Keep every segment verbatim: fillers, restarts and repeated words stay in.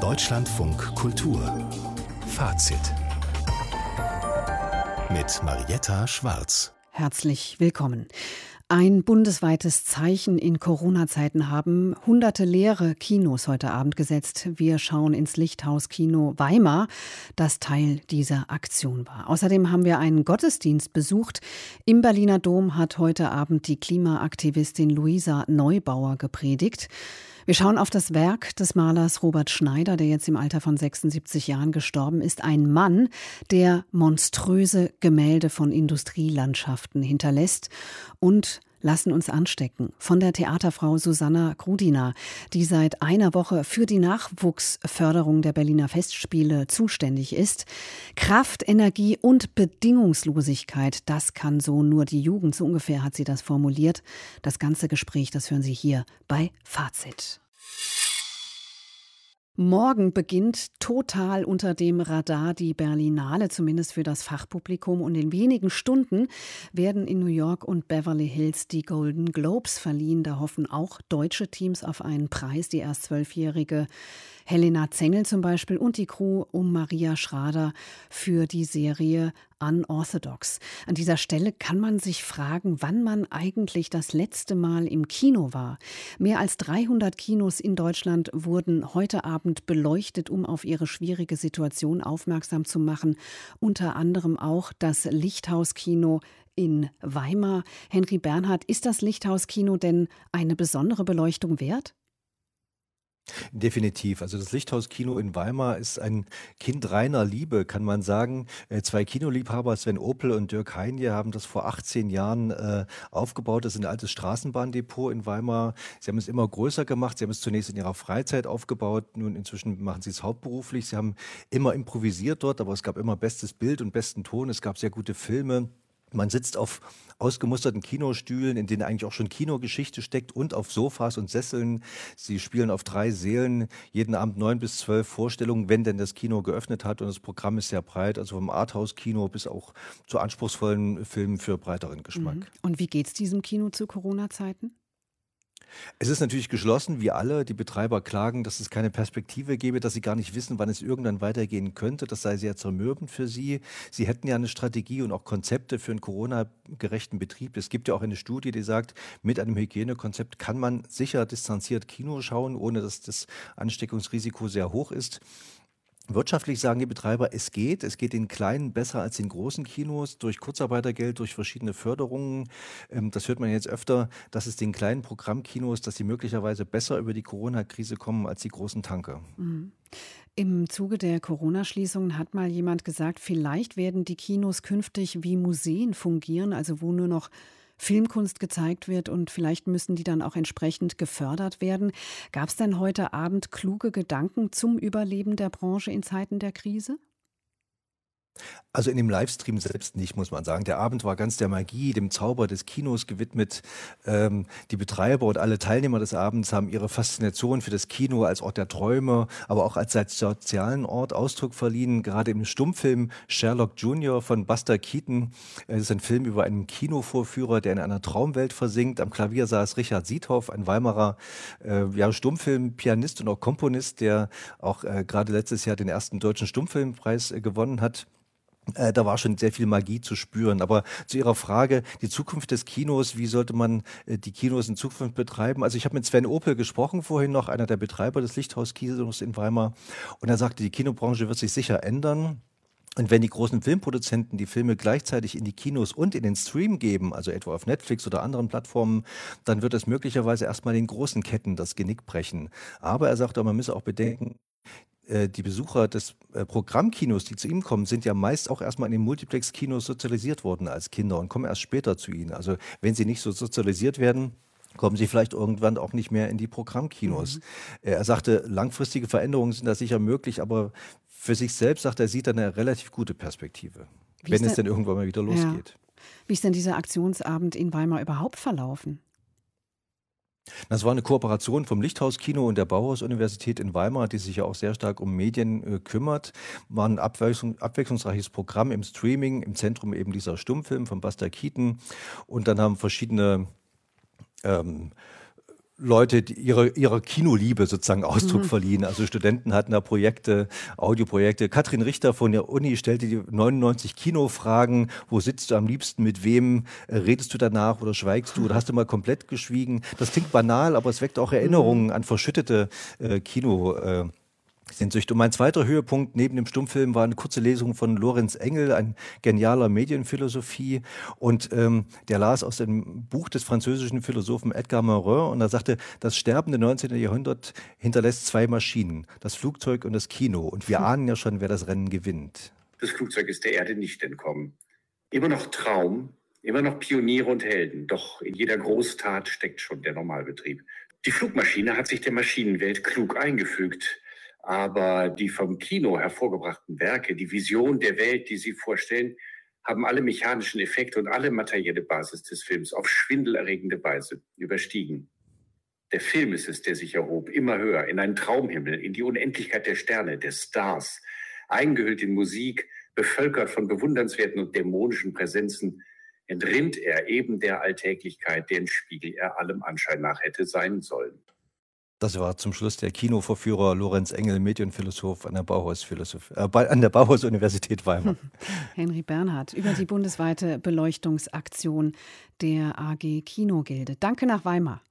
Deutschlandfunk Kultur Fazit mit Marietta Schwarz. Herzlich willkommen. Ein bundesweites Zeichen in Corona-Zeiten haben hunderte leere Kinos heute Abend gesetzt. Wir schauen ins Lichthaus-Kino Weimar, das Teil dieser Aktion war. Außerdem haben wir einen Gottesdienst besucht. Im Berliner Dom hat heute Abend die Klimaaktivistin Luisa Neubauer gepredigt. Wir schauen auf das Werk des Malers Robert Schneider, der jetzt im Alter von sechsundsiebzig Jahren gestorben ist. Ein Mann, der monströse Gemälde von Industrielandschaften hinterlässt, und lassen uns anstecken von der Theaterfrau Susanna Grudina, die seit einer Woche für die Nachwuchsförderung der Berliner Festspiele zuständig ist. Kraft, Energie und Bedingungslosigkeit, das kann so nur die Jugend, so ungefähr hat sie das formuliert. Das ganze Gespräch, das hören Sie hier bei Fazit. Morgen beginnt total unter dem Radar die Berlinale, zumindest für das Fachpublikum. Und in wenigen Stunden werden in New York und Beverly Hills die Golden Globes verliehen. Da hoffen auch deutsche Teams auf einen Preis. Die erst zwölfjährige Helena Zengel zum Beispiel und die Crew um Maria Schrader für die Serie Unorthodox. An dieser Stelle kann man sich fragen, wann man eigentlich das letzte Mal im Kino war. Mehr als dreihundert Kinos in Deutschland wurden heute Abend beleuchtet, um auf ihre schwierige Situation aufmerksam zu machen. Unter anderem auch das Lichthaus-Kino in Weimar. Henry Bernhard, ist das Lichthaus-Kino denn eine besondere Beleuchtung wert? Definitiv. Also das Lichthaus-Kino in Weimar ist ein Kind reiner Liebe, kann man sagen. Äh, zwei Kinoliebhaber, Sven Opel und Dirk Heinje, haben das vor achtzehn Jahren äh, aufgebaut. Das ist ein altes Straßenbahndepot in Weimar. Sie haben es immer größer gemacht. Sie haben es zunächst in ihrer Freizeit aufgebaut. Nun inzwischen machen sie es hauptberuflich. Sie haben immer improvisiert dort, aber es gab immer bestes Bild und besten Ton. Es gab sehr gute Filme. Man sitzt auf ausgemusterten Kinostühlen, in denen eigentlich auch schon Kinogeschichte steckt, und auf Sofas und Sesseln. Sie spielen auf drei Sälen, jeden Abend neun bis zwölf Vorstellungen, wenn denn das Kino geöffnet hat. Und das Programm ist sehr breit, also vom Arthouse-Kino bis auch zu anspruchsvollen Filmen für breiteren Geschmack. Mhm. Und wie geht's diesem Kino zu Corona-Zeiten? Es ist natürlich geschlossen, wie alle. Die Betreiber klagen, dass es keine Perspektive gäbe, dass sie gar nicht wissen, wann es irgendwann weitergehen könnte. Das sei sehr zermürbend für sie. Sie hätten ja eine Strategie und auch Konzepte für einen Corona-gerechten Betrieb. Es gibt ja auch eine Studie, die sagt, mit einem Hygienekonzept kann man sicher distanziert Kino schauen, ohne dass das Ansteckungsrisiko sehr hoch ist. Wirtschaftlich sagen die Betreiber, es geht. Es geht den kleinen besser als den großen Kinos durch Kurzarbeitergeld, durch verschiedene Förderungen. Ähm, das hört man jetzt öfter, dass es den kleinen Programmkinos, dass sie möglicherweise besser über die Corona-Krise kommen als die großen Tanker. Mhm. Im Zuge der Corona-Schließungen hat mal jemand gesagt, vielleicht werden die Kinos künftig wie Museen fungieren, also wo nur noch Filmkunst gezeigt wird, und vielleicht müssen die dann auch entsprechend gefördert werden. Gab es denn heute Abend kluge Gedanken zum Überleben der Branche in Zeiten der Krise? Also in dem Livestream selbst nicht, muss man sagen. Der Abend war ganz der Magie, dem Zauber des Kinos gewidmet. Ähm, die Betreiber und alle Teilnehmer des Abends haben ihre Faszination für das Kino als Ort der Träume, aber auch als sozialen Ort Ausdruck verliehen. Gerade im Stummfilm Sherlock Junior von Buster Keaton. Es ist ein Film über einen Kinovorführer, der in einer Traumwelt versinkt. Am Klavier saß Richard Siethoff, ein Weimarer äh, ja, Stummfilm-Pianist und auch Komponist, der auch äh, gerade letztes Jahr den ersten deutschen Stummfilmpreis äh, gewonnen hat. Äh, da war schon sehr viel Magie zu spüren. Aber zu Ihrer Frage, die Zukunft des Kinos, wie sollte man äh, die Kinos in Zukunft betreiben? Also ich habe mit Sven Opel gesprochen vorhin noch, einer der Betreiber des Lichthaus-Kinos in Weimar. Und er sagte, die Kinobranche wird sich sicher ändern. Und wenn die großen Filmproduzenten die Filme gleichzeitig in die Kinos und in den Stream geben, also etwa auf Netflix oder anderen Plattformen, dann wird es möglicherweise erstmal den großen Ketten das Genick brechen. Aber er sagte, man müsse auch bedenken, die Besucher des äh, Programmkinos, die zu ihm kommen, sind ja meist auch erstmal in den Multiplex-Kinos sozialisiert worden als Kinder und kommen erst später zu ihnen. Also wenn sie nicht so sozialisiert werden, kommen sie vielleicht irgendwann auch nicht mehr in die Programmkinos. Mhm. Äh, er sagte, langfristige Veränderungen sind da sicher möglich, aber für sich selbst, sagt er, sieht er eine relativ gute Perspektive, Wie wenn es denn irgendwann mal wieder losgeht. Ja. Wie ist denn dieser Aktionsabend in Weimar überhaupt verlaufen? Das war eine Kooperation vom Lichthaus-Kino und der Bauhaus-Universität in Weimar, die sich ja auch sehr stark um Medien äh, kümmert. War ein abwechslung, abwechslungsreiches Programm im Streaming, im Zentrum eben dieser Stummfilm von Buster Keaton. Und dann haben verschiedene ähm, Leute die ihre, ihrer Kinoliebe sozusagen Ausdruck Mhm. verliehen. Also Studenten hatten da Projekte, Audioprojekte. Katrin Richter von der Uni stellte die neunundneunzig Kinofragen. Wo sitzt du am liebsten? Mit wem äh, redest du danach oder schweigst du? Oder hast du mal komplett geschwiegen? Das klingt banal, aber es weckt auch Erinnerungen an verschüttete äh, Kino. Äh, Sehnsucht. Und mein zweiter Höhepunkt neben dem Stummfilm war eine kurze Lesung von Lorenz Engel, ein genialer Medienphilosophie. Und ähm, der las aus dem Buch des französischen Philosophen Edgar Morin und er sagte, das sterbende neunzehnten. Jahrhundert hinterlässt zwei Maschinen, das Flugzeug und das Kino. Und wir ahnen ja schon, wer das Rennen gewinnt. Das Flugzeug ist der Erde nicht entkommen. Immer noch Traum, immer noch Pioniere und Helden. Doch in jeder Großtat steckt schon der Normalbetrieb. Die Flugmaschine hat sich der Maschinenwelt klug eingefügt. Aber die vom Kino hervorgebrachten Werke, die Vision der Welt, die sie vorstellen, haben alle mechanischen Effekte und alle materielle Basis des Films auf schwindelerregende Weise überstiegen. Der Film ist es, der sich erhob, immer höher, in einen Traumhimmel, in die Unendlichkeit der Sterne, der Stars, eingehüllt in Musik, bevölkert von bewundernswerten und dämonischen Präsenzen, entrinnt er eben der Alltäglichkeit, deren Spiegel er allem Anschein nach hätte sein sollen. Das war zum Schluss der Kinoverführer Lorenz Engel, Medienphilosoph an der Bauhaus-Philosoph- äh, bei- an der Bauhaus-Universität Weimar. Henry Bernhard über die bundesweite Beleuchtungsaktion der A G Kinogilde. Danke nach Weimar.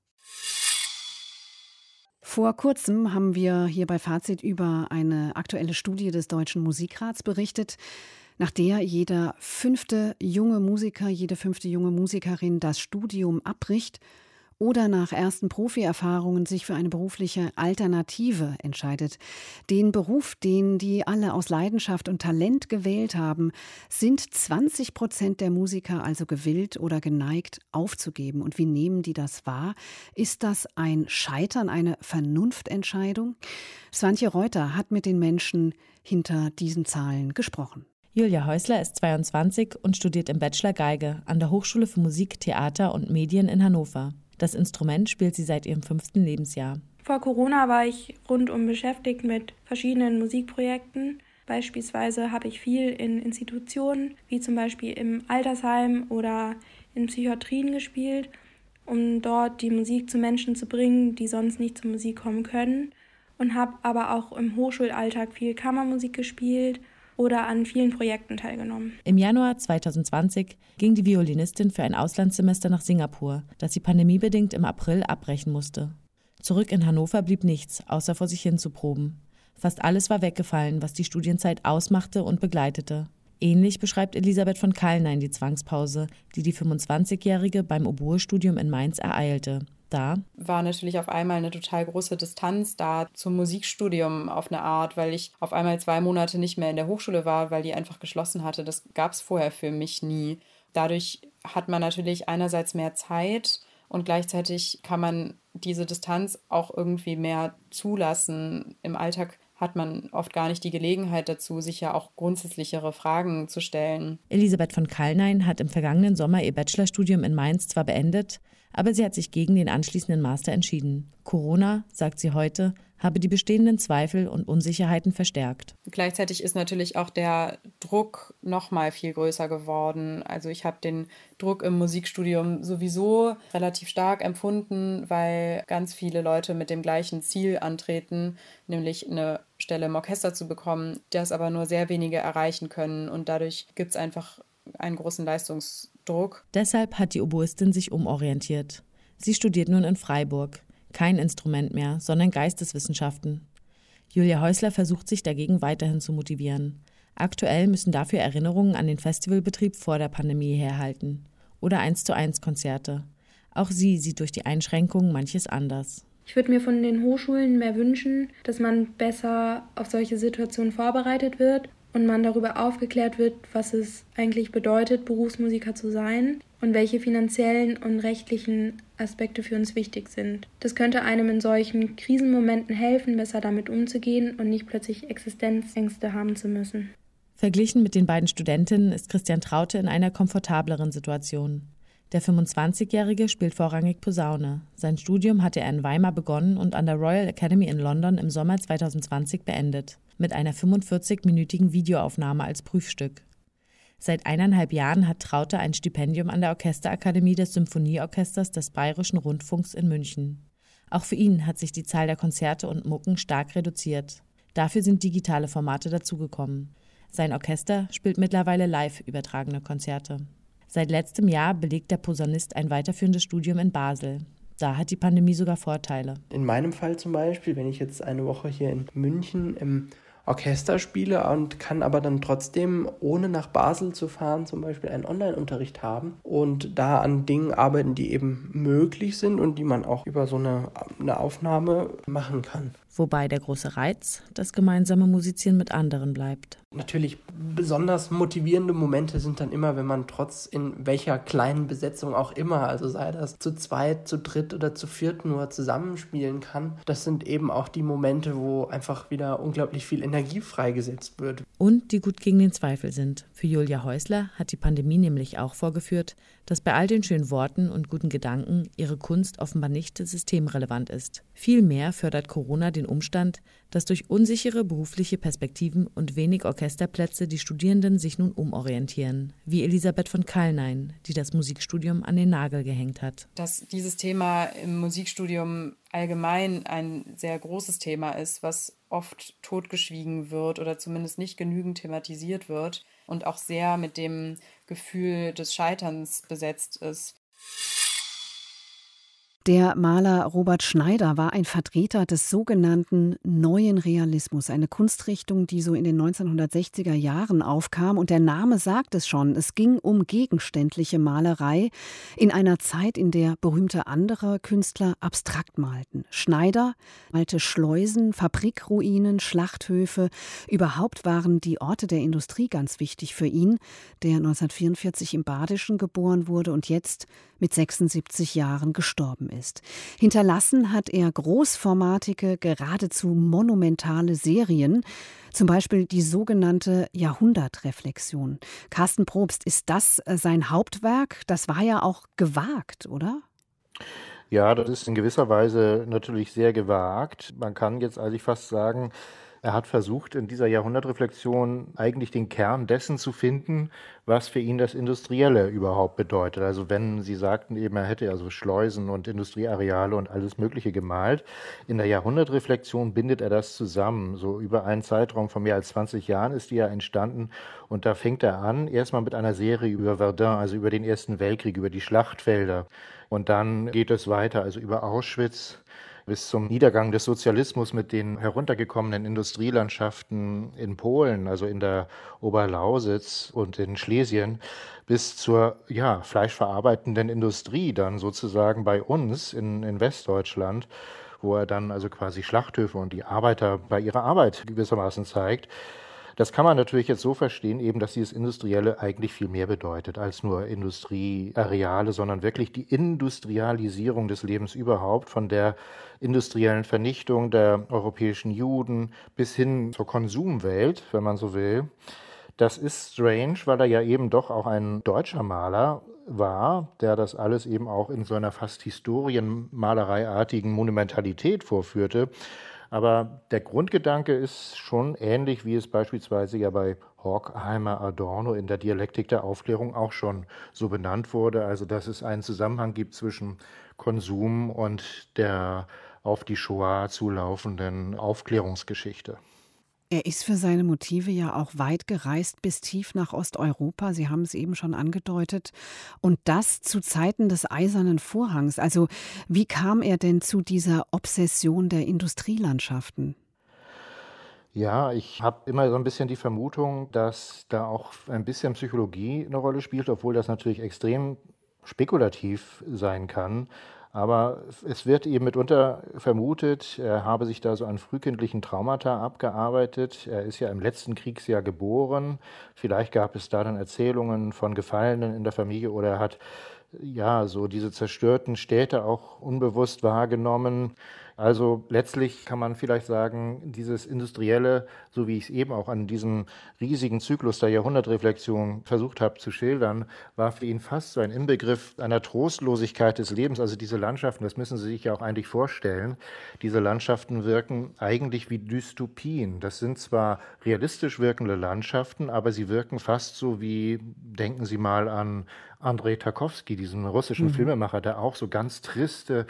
Vor kurzem haben wir hier bei Fazit über eine aktuelle Studie des Deutschen Musikrats berichtet, nach der jeder fünfte junge Musiker, jede fünfte junge Musikerin das Studium abbricht oder nach ersten Profierfahrungen sich für eine berufliche Alternative entscheidet. Den Beruf, den die alle aus Leidenschaft und Talent gewählt haben, sind zwanzig Prozent der Musiker also gewillt oder geneigt aufzugeben. Und wie nehmen die das wahr? Ist das ein Scheitern, eine Vernunftentscheidung? Swantje Reuter hat mit den Menschen hinter diesen Zahlen gesprochen. Julia Häusler ist zweiundzwanzig und studiert im Bachelor Geige an der Hochschule für Musik, Theater und Medien in Hannover. Das Instrument spielt sie seit ihrem fünften Lebensjahr. Vor Corona war ich rundum beschäftigt mit verschiedenen Musikprojekten. Beispielsweise habe ich viel in Institutionen, wie zum Beispiel im Altersheim oder in Psychiatrien gespielt, um dort die Musik zu Menschen zu bringen, die sonst nicht zur Musik kommen können. Und habe aber auch im Hochschulalltag viel Kammermusik gespielt oder an vielen Projekten teilgenommen. Im Januar zweitausendzwanzig ging die Violinistin für ein Auslandssemester nach Singapur, das sie pandemiebedingt im April abbrechen musste. Zurück in Hannover blieb nichts, außer vor sich hin zu proben. Fast alles war weggefallen, was die Studienzeit ausmachte und begleitete. Ähnlich beschreibt Elisabeth von Kallnein die Zwangspause, die die fünfundzwanzigjährige beim Oboe-Studium in Mainz ereilte. Da war natürlich auf einmal eine total große Distanz da zum Musikstudium auf eine Art, weil ich auf einmal zwei Monate nicht mehr in der Hochschule war, weil die einfach geschlossen hatte. Das gab es vorher für mich nie. Dadurch hat man natürlich einerseits mehr Zeit und gleichzeitig kann man diese Distanz auch irgendwie mehr zulassen. Im Alltag hat man oft gar nicht die Gelegenheit dazu, sich ja auch grundsätzlichere Fragen zu stellen. Elisabeth von Kallnein hat im vergangenen Sommer ihr Bachelorstudium in Mainz zwar beendet, aber sie hat sich gegen den anschließenden Master entschieden. Corona, sagt sie heute, habe die bestehenden Zweifel und Unsicherheiten verstärkt. Gleichzeitig ist natürlich auch der Druck noch mal viel größer geworden. Also ich habe den Druck im Musikstudium sowieso relativ stark empfunden, weil ganz viele Leute mit dem gleichen Ziel antreten, nämlich eine Stelle im Orchester zu bekommen, das aber nur sehr wenige erreichen können. Und dadurch gibt es einfach einen großen Leistungsdruck. Deshalb hat die Oboistin sich umorientiert. Sie studiert nun in Freiburg. Kein Instrument mehr, sondern Geisteswissenschaften. Julia Häusler versucht sich dagegen weiterhin zu motivieren. Aktuell müssen dafür Erinnerungen an den Festivalbetrieb vor der Pandemie herhalten. Oder eins zu eins Konzerte. Auch sie sieht durch die Einschränkungen manches anders. Ich würde mir von den Hochschulen mehr wünschen, dass man besser auf solche Situationen vorbereitet wird und man darüber aufgeklärt wird, was es eigentlich bedeutet, Berufsmusiker zu sein und welche finanziellen und rechtlichen Aspekte für uns wichtig sind. Das könnte einem in solchen Krisenmomenten helfen, besser damit umzugehen und nicht plötzlich Existenzängste haben zu müssen. Verglichen mit den beiden Studentinnen ist Christian Traute in einer komfortableren Situation. Der fünfundzwanzigjährige spielt vorrangig Posaune. Sein Studium hatte er in Weimar begonnen und an der Royal Academy in London im Sommer zweitausendzwanzig beendet, mit einer fünfundvierzigminütigen Videoaufnahme als Prüfstück. Seit eineinhalb Jahren hat Traute ein Stipendium an der Orchesterakademie des Symphonieorchesters des Bayerischen Rundfunks in München. Auch für ihn hat sich die Zahl der Konzerte und Mucken stark reduziert. Dafür sind digitale Formate dazugekommen. Sein Orchester spielt mittlerweile live übertragene Konzerte. Seit letztem Jahr belegt der Posaunist ein weiterführendes Studium in Basel. Da hat die Pandemie sogar Vorteile. In meinem Fall zum Beispiel, wenn ich jetzt eine Woche hier in München im Orchester spiele und kann aber dann trotzdem, ohne nach Basel zu fahren, zum Beispiel einen Online-Unterricht haben und da an Dingen arbeiten, die eben möglich sind und die man auch über so eine, eine Aufnahme machen kann. Wobei der große Reiz das gemeinsame Musizieren mit anderen bleibt. Natürlich besonders motivierende Momente sind dann immer, wenn man trotz in welcher kleinen Besetzung auch immer, also sei das zu zweit, zu dritt oder zu viert nur zusammenspielen kann. Das sind eben auch die Momente, wo einfach wieder unglaublich viel Energie freigesetzt wird. Und die gut gegen den Zweifel sind. Für Julia Häusler hat die Pandemie nämlich auch vorgeführt, dass bei all den schönen Worten und guten Gedanken ihre Kunst offenbar nicht systemrelevant ist. Vielmehr fördert Corona den Umstand, dass durch unsichere berufliche Perspektiven und wenig Orchesterplätze die Studierenden sich nun umorientieren, wie Elisabeth von Kallnein, die das Musikstudium an den Nagel gehängt hat. Dass dieses Thema im Musikstudium allgemein ein sehr großes Thema ist, was oft totgeschwiegen wird oder zumindest nicht genügend thematisiert wird und auch sehr mit dem Gefühl des Scheiterns besetzt ist. Der Maler Robert Schneider war ein Vertreter des sogenannten Neuen Realismus, eine Kunstrichtung, die so in den neunzehnhundertsechziger Jahren aufkam. Und der Name sagt es schon, es ging um gegenständliche Malerei in einer Zeit, in der berühmte andere Künstler abstrakt malten. Schneider malte Schleusen, Fabrikruinen, Schlachthöfe. Überhaupt waren die Orte der Industrie ganz wichtig für ihn, der neunzehnhundertvierundvierzig im Badischen geboren wurde und jetzt mit sechsundsiebzig Jahren gestorben ist. Hinterlassen hat er großformatige, geradezu monumentale Serien, zum Beispiel die sogenannte Jahrhundertreflexion. Carsten Probst, ist das sein Hauptwerk? Das war ja auch gewagt, oder? Ja, das ist in gewisser Weise natürlich sehr gewagt. Man kann jetzt eigentlich fast sagen, er hat versucht, in dieser Jahrhundertreflexion eigentlich den Kern dessen zu finden, was für ihn das Industrielle überhaupt bedeutet. Also wenn Sie sagten eben, er hätte also Schleusen und Industrieareale und alles Mögliche gemalt, in der Jahrhundertreflexion bindet er das zusammen. So über einen Zeitraum von mehr als zwanzig Jahren ist die ja entstanden und da fängt er an, erstmal mit einer Serie über Verdun, also über den Ersten Weltkrieg, über die Schlachtfelder. Und dann geht es weiter, also über Auschwitz bis zum Niedergang des Sozialismus mit den heruntergekommenen Industrielandschaften in Polen, also in der Oberlausitz und in Schlesien, bis zur ja, fleischverarbeitenden Industrie dann sozusagen bei uns in, in Westdeutschland, wo er dann also quasi Schlachthöfe und die Arbeiter bei ihrer Arbeit gewissermaßen zeigt. Das kann man natürlich jetzt so verstehen, eben, dass dieses Industrielle eigentlich viel mehr bedeutet als nur Industrieareale, sondern wirklich die Industrialisierung des Lebens überhaupt, von der industriellen Vernichtung der europäischen Juden bis hin zur Konsumwelt, wenn man so will. Das ist strange, weil er ja eben doch auch ein deutscher Maler war, der das alles eben auch in so einer fast historienmalereiartigen Monumentalität vorführte. Aber der Grundgedanke ist schon ähnlich, wie es beispielsweise ja bei Horkheimer Adorno in der Dialektik der Aufklärung auch schon so benannt wurde. Also dass es einen Zusammenhang gibt zwischen Konsum und der auf die Shoah zulaufenden Aufklärungsgeschichte. Er ist für seine Motive ja auch weit gereist bis tief nach Osteuropa. Sie haben es eben schon angedeutet. Und das zu Zeiten des Eisernen Vorhangs. Also wie kam er denn zu dieser Obsession der Industrielandschaften? Ja, ich habe immer so ein bisschen die Vermutung, dass da auch ein bisschen Psychologie eine Rolle spielt, obwohl das natürlich extrem spekulativ sein kann. Aber es wird eben mitunter vermutet, er habe sich da so an frühkindlichen Traumata abgearbeitet. Er ist ja im letzten Kriegsjahr geboren. Vielleicht gab es da dann Erzählungen von Gefallenen in der Familie oder er hat ja so diese zerstörten Städte auch unbewusst wahrgenommen. Also letztlich kann man vielleicht sagen, dieses Industrielle, so wie ich es eben auch an diesem riesigen Zyklus der Jahrhundertreflexion versucht habe zu schildern, war für ihn fast so ein Inbegriff einer Trostlosigkeit des Lebens. Also diese Landschaften, das müssen Sie sich ja auch eigentlich vorstellen, diese Landschaften wirken eigentlich wie Dystopien. Das sind zwar realistisch wirkende Landschaften, aber sie wirken fast so wie, denken Sie mal an Andrei Tarkovsky, diesen russischen mhm. Filmemacher, der auch so ganz triste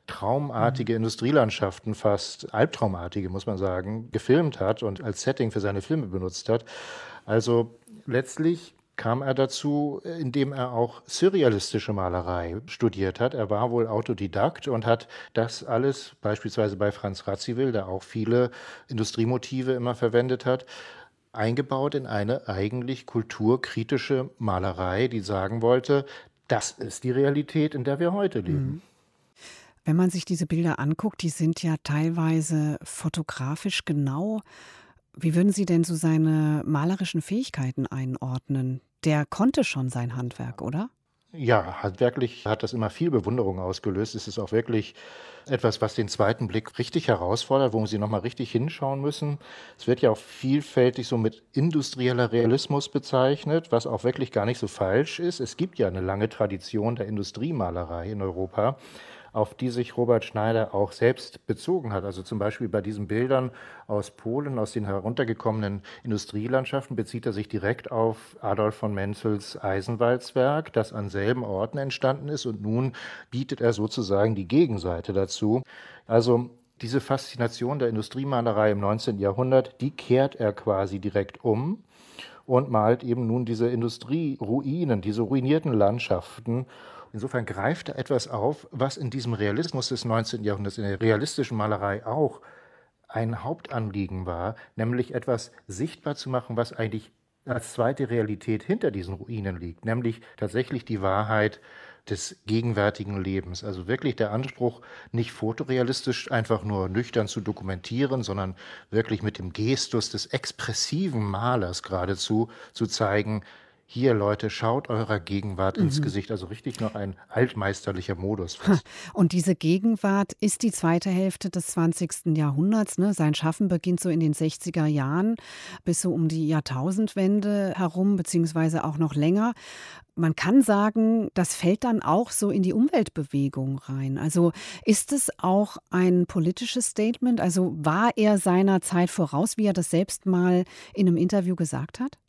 traumartige Industrielandschaften, fast albtraumartige, muss man sagen, gefilmt hat und als Setting für seine Filme benutzt hat. Also letztlich kam er dazu, indem er auch surrealistische Malerei studiert hat. Er war wohl Autodidakt und hat das alles, beispielsweise bei Franz Radziwiłł, der auch viele Industriemotive immer verwendet hat, eingebaut in eine eigentlich kulturkritische Malerei, die sagen wollte, das ist die Realität, in der wir heute leben. Wenn man sich diese Bilder anguckt, die sind ja teilweise fotografisch genau. Wie würden Sie denn so seine malerischen Fähigkeiten einordnen? Der konnte schon sein Handwerk, oder? Ja, handwerklich hat das immer viel Bewunderung ausgelöst. Es ist auch wirklich etwas, was den zweiten Blick richtig herausfordert, wo Sie nochmal richtig hinschauen müssen. Es wird ja auch vielfältig so mit industrieller Realismus bezeichnet, was auch wirklich gar nicht so falsch ist. Es gibt ja eine lange Tradition der Industriemalerei in Europa, auf die sich Robert Schneider auch selbst bezogen hat. Also zum Beispiel bei diesen Bildern aus Polen, aus den heruntergekommenen Industrielandschaften, bezieht er sich direkt auf Adolf von Menzels Eisenwalzwerk, das an selben Orten entstanden ist. Und nun bietet er sozusagen die Gegenseite dazu. Also diese Faszination der Industriemalerei im neunzehnten Jahrhundert, die kehrt er quasi direkt um und malt eben nun diese Industrieruinen, diese ruinierten Landschaften. Insofern greift er etwas auf, was in diesem Realismus des neunzehnten Jahrhunderts, in der realistischen Malerei auch ein Hauptanliegen war, nämlich etwas sichtbar zu machen, was eigentlich als zweite Realität hinter diesen Ruinen liegt, nämlich tatsächlich die Wahrheit des gegenwärtigen Lebens. Also wirklich der Anspruch, nicht fotorealistisch einfach nur nüchtern zu dokumentieren, sondern wirklich mit dem Gestus des expressiven Malers geradezu zu zeigen, hier, Leute, schaut eurer Gegenwart mhm. ins Gesicht. Also richtig noch ein altmeisterlicher Modus. Fast. Und diese Gegenwart ist die zweite Hälfte des zwanzigsten Jahrhunderts. Ne? Sein Schaffen beginnt so in den sechziger Jahren bis so um die Jahrtausendwende herum, beziehungsweise auch noch länger. Man kann sagen, das fällt dann auch so in die Umweltbewegung rein. Also ist es auch ein politisches Statement? Also war er seiner Zeit voraus, wie er das selbst mal in einem Interview gesagt hat?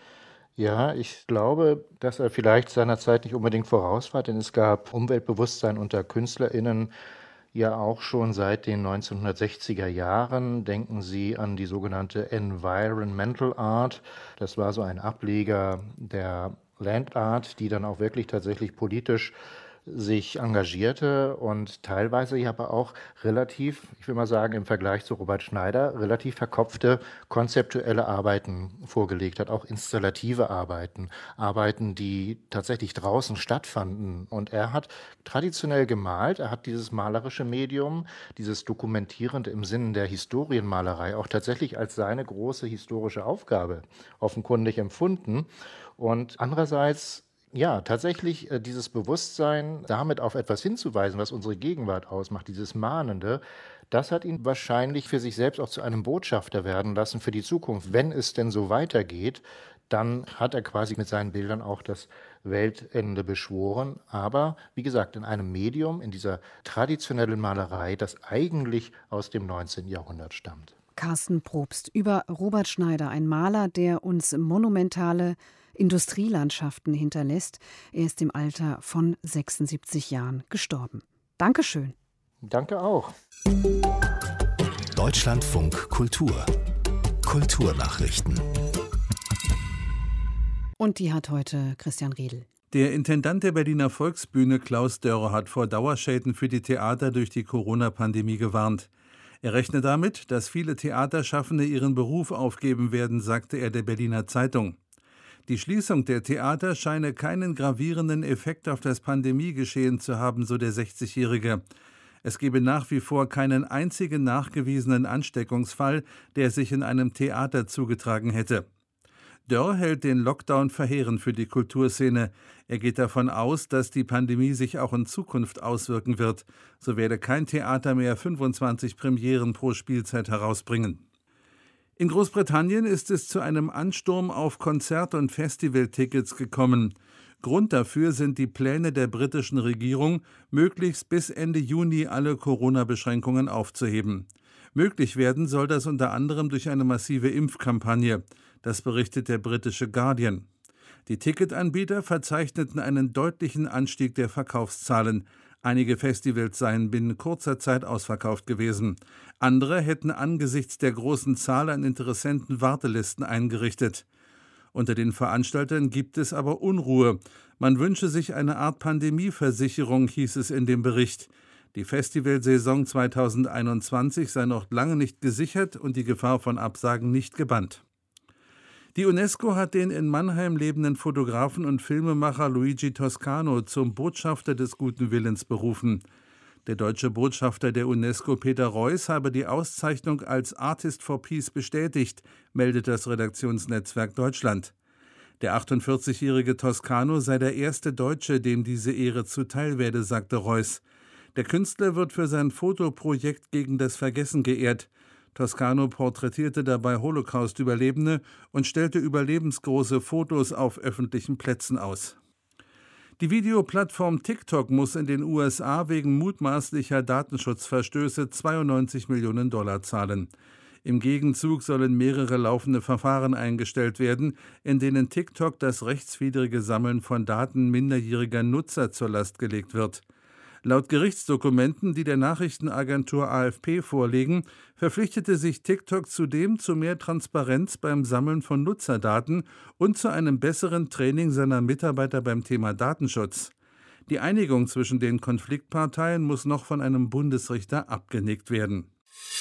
Ja, ich glaube, dass er vielleicht seiner Zeit nicht unbedingt voraus war, denn es gab Umweltbewusstsein unter KünstlerInnen ja auch schon seit den neunzehnhundertsechziger Jahren. Denken Sie an die sogenannte Environmental Art. Das war so ein Ableger der Land Art, die dann auch wirklich tatsächlich politisch sich engagierte und teilweise ja aber auch relativ, ich will mal sagen, im Vergleich zu Robert Schneider, relativ verkopfte konzeptuelle Arbeiten vorgelegt hat, auch installative Arbeiten, Arbeiten, die tatsächlich draußen stattfanden. Und er hat traditionell gemalt, er hat dieses malerische Medium, dieses Dokumentierende im Sinne der Historienmalerei auch tatsächlich als seine große historische Aufgabe offenkundig empfunden. Und andererseits ja, tatsächlich äh, dieses Bewusstsein, damit auf etwas hinzuweisen, was unsere Gegenwart ausmacht, dieses Mahnende, das hat ihn wahrscheinlich für sich selbst auch zu einem Botschafter werden lassen für die Zukunft. Wenn es denn so weitergeht, dann hat er quasi mit seinen Bildern auch das Weltende beschworen. Aber wie gesagt, in einem Medium, in dieser traditionellen Malerei, das eigentlich aus dem neunzehnten Jahrhundert stammt. Carsten Probst über Robert Schneider, ein Maler, der uns monumentale Industrielandschaften hinterlässt. Er ist im Alter von sechsundsiebzig Jahren gestorben. Dankeschön. Danke auch. Deutschlandfunk Kultur. Kulturnachrichten. Und die hat heute Christian Riedel. Der Intendant der Berliner Volksbühne, Klaus Dörr, hat vor Dauerschäden für die Theater durch die Corona-Pandemie gewarnt. Er rechne damit, dass viele Theaterschaffende ihren Beruf aufgeben werden, sagte er der Berliner Zeitung. Die Schließung der Theater scheine keinen gravierenden Effekt auf das Pandemiegeschehen zu haben, so der sechzigjährige. Es gebe nach wie vor keinen einzigen nachgewiesenen Ansteckungsfall, der sich in einem Theater zugetragen hätte. Dörr hält den Lockdown verheerend für die Kulturszene. Er geht davon aus, dass die Pandemie sich auch in Zukunft auswirken wird. So werde kein Theater mehr fünfundzwanzig Premieren pro Spielzeit herausbringen. In Großbritannien ist es zu einem Ansturm auf Konzert- und Festivaltickets gekommen. Grund dafür sind die Pläne der britischen Regierung, möglichst bis Ende Juni alle Corona-Beschränkungen aufzuheben. Möglich werden soll das unter anderem durch eine massive Impfkampagne. Das berichtet der britische Guardian. Die Ticketanbieter verzeichneten einen deutlichen Anstieg der Verkaufszahlen. Einige Festivals seien binnen kurzer Zeit ausverkauft gewesen. Andere hätten angesichts der großen Zahl an Interessenten Wartelisten eingerichtet. Unter den Veranstaltern gibt es aber Unruhe. Man wünsche sich eine Art Pandemieversicherung, hieß es in dem Bericht. Die Festivalsaison zweitausendeinundzwanzig sei noch lange nicht gesichert und die Gefahr von Absagen nicht gebannt. Die UNESCO hat den in Mannheim lebenden Fotografen und Filmemacher Luigi Toscano zum Botschafter des guten Willens berufen. Der deutsche Botschafter der UNESCO Peter Reuss habe die Auszeichnung als Artist for Peace bestätigt, meldet das Redaktionsnetzwerk Deutschland. Der achtundvierzigjährige Toscano sei der erste Deutsche, dem diese Ehre zuteil werde, sagte Reuss. Der Künstler wird für sein Fotoprojekt gegen das Vergessen geehrt. Toscano porträtierte dabei Holocaust-Überlebende und stellte überlebensgroße Fotos auf öffentlichen Plätzen aus. Die Videoplattform TikTok muss in den U S A wegen mutmaßlicher Datenschutzverstöße zweiundneunzig Millionen Dollar zahlen. Im Gegenzug sollen mehrere laufende Verfahren eingestellt werden, in denen TikTok das rechtswidrige Sammeln von Daten minderjähriger Nutzer zur Last gelegt wird. Laut Gerichtsdokumenten, die der Nachrichtenagentur A F P vorliegen, verpflichtete sich TikTok zudem zu mehr Transparenz beim Sammeln von Nutzerdaten und zu einem besseren Training seiner Mitarbeiter beim Thema Datenschutz. Die Einigung zwischen den Konfliktparteien muss noch von einem Bundesrichter abgenickt werden.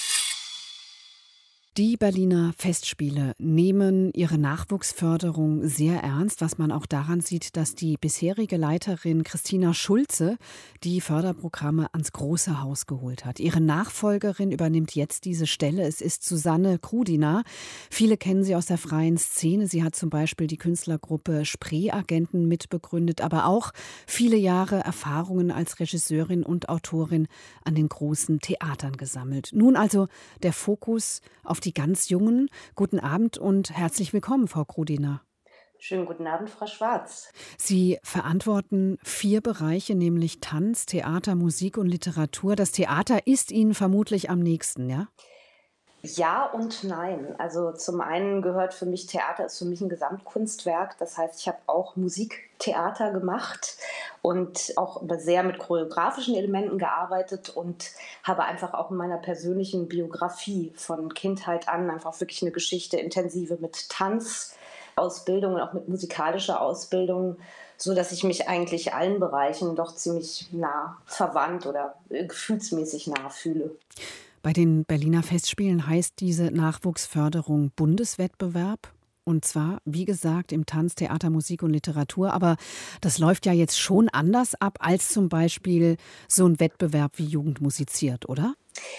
Die Berliner Festspiele nehmen ihre Nachwuchsförderung sehr ernst, was man auch daran sieht, dass die bisherige Leiterin Christina Schulze die Förderprogramme ans große Haus geholt hat. Ihre Nachfolgerin übernimmt jetzt diese Stelle. Es ist Susanne Krudina. Viele kennen sie aus der freien Szene. Sie hat zum Beispiel die Künstlergruppe Spreeagenten mitbegründet, aber auch viele Jahre Erfahrungen als Regisseurin und Autorin an den großen Theatern gesammelt. Nun also der Fokus auf die ganz Jungen. Guten Abend und herzlich willkommen, Frau Krudina. Schönen guten Abend, Frau Schwarz. Sie verantworten vier Bereiche, nämlich Tanz, Theater, Musik und Literatur. Das Theater ist Ihnen vermutlich am nächsten, ja? Ja und nein. Also zum einen gehört für mich, Theater ist für mich ein Gesamtkunstwerk. Das heißt, ich habe auch Musiktheater gemacht und auch sehr mit choreografischen Elementen gearbeitet und habe einfach auch in meiner persönlichen Biografie von Kindheit an einfach wirklich eine Geschichte intensive mit Tanzausbildung und auch mit musikalischer Ausbildung, so dass ich mich eigentlich allen Bereichen doch ziemlich nah verwandt oder gefühlsmäßig nah fühle. Bei den Berliner Festspielen heißt diese Nachwuchsförderung Bundeswettbewerb. Und zwar, wie gesagt, im Tanz, Theater, Musik und Literatur. Aber das läuft ja jetzt schon anders ab als zum Beispiel so ein Wettbewerb wie Jugend musiziert, oder?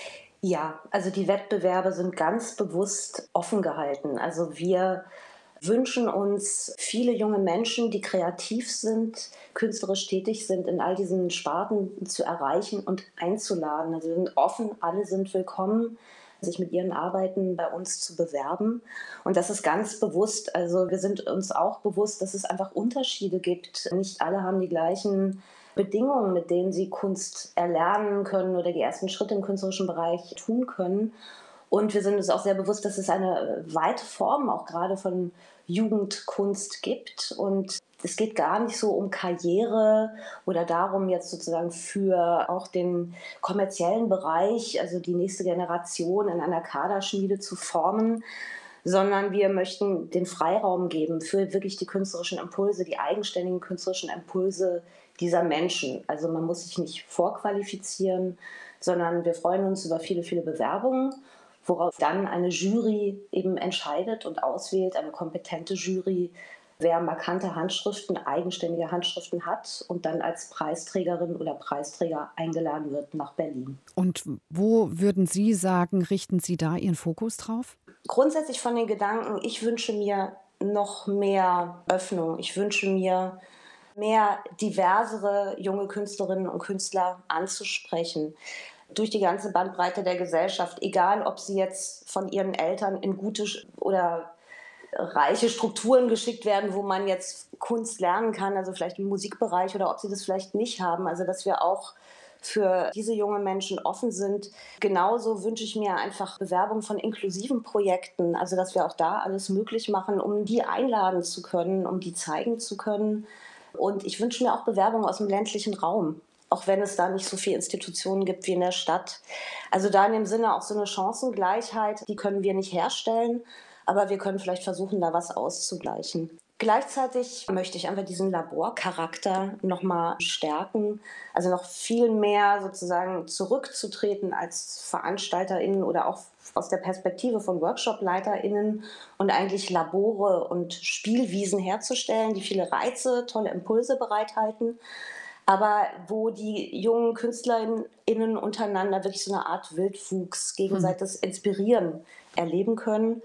Ja, also die Wettbewerbe sind ganz bewusst offen gehalten. Also wir wünschen uns viele junge Menschen, die kreativ sind, künstlerisch tätig sind, in all diesen Sparten zu erreichen und einzuladen. Also wir sind offen, alle sind willkommen, sich mit ihren Arbeiten bei uns zu bewerben. Und das ist ganz bewusst. Also wir sind uns auch bewusst, dass es einfach Unterschiede gibt. Nicht alle haben die gleichen Bedingungen, mit denen sie Kunst erlernen können oder die ersten Schritte im künstlerischen Bereich tun können. Und wir sind uns auch sehr bewusst, dass es eine weite Form auch gerade von Jugendkunst gibt. Und es geht gar nicht so um Karriere oder darum, jetzt sozusagen für auch den kommerziellen Bereich, also die nächste Generation in einer Kaderschmiede zu formen, sondern wir möchten den Freiraum geben für wirklich die künstlerischen Impulse, die eigenständigen künstlerischen Impulse dieser Menschen. Also man muss sich nicht vorqualifizieren, sondern wir freuen uns über viele, viele Bewerbungen, worauf dann eine Jury eben entscheidet und auswählt, eine kompetente Jury, wer markante Handschriften, eigenständige Handschriften hat und dann als Preisträgerin oder Preisträger eingeladen wird nach Berlin. Und wo würden Sie sagen, richten Sie da Ihren Fokus drauf? Grundsätzlich von den Gedanken, ich wünsche mir noch mehr Öffnung. Ich wünsche mir mehr diversere junge Künstlerinnen und Künstler anzusprechen. Durch die ganze Bandbreite der Gesellschaft, egal ob sie jetzt von ihren Eltern in gute oder reiche Strukturen geschickt werden, wo man jetzt Kunst lernen kann, also vielleicht im Musikbereich, oder ob sie das vielleicht nicht haben. Also dass wir auch für diese jungen Menschen offen sind. Genauso wünsche ich mir einfach Bewerbung von inklusiven Projekten, also dass wir auch da alles möglich machen, um die einladen zu können, um die zeigen zu können. Und ich wünsche mir auch Bewerbung aus dem ländlichen Raum. auch wenn es da nicht so viele Institutionen gibt wie in der Stadt. Also da in dem Sinne auch so eine Chancengleichheit, die können wir nicht herstellen, aber wir können vielleicht versuchen, da was auszugleichen. Gleichzeitig möchte ich einfach diesen Laborcharakter nochmal stärken, also noch viel mehr sozusagen zurückzutreten als VeranstalterInnen oder auch aus der Perspektive von WorkshopleiterInnen und eigentlich Labore und Spielwiesen herzustellen, die viele Reize, tolle Impulse bereithalten, aber wo die jungen KünstlerInnen untereinander wirklich so eine Art Wildwuchs, gegenseitiges Inspirieren erleben können.